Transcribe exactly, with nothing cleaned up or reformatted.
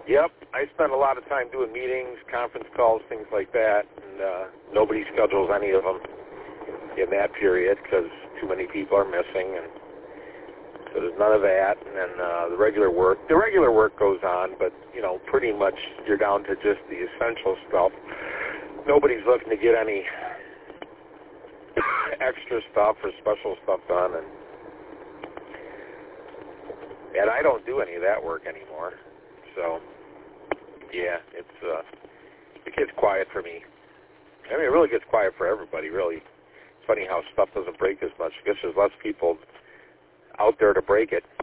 Yep, I spend a lot of time doing meetings, conference calls, things like that, and uh, nobody schedules any of them in that period because too many people are missing, and so there's none of that. And then uh, the regular work, the regular work goes on, but you know, pretty much you're down to just the essential stuff. Nobody's looking to get any extra stuff or special stuff done, and and I don't do any of that work anymore. So yeah, it's uh, it gets quiet for me. I mean, it really gets quiet for everybody. Really, it's funny how stuff doesn't break as much. I guess there's less people out there to break it.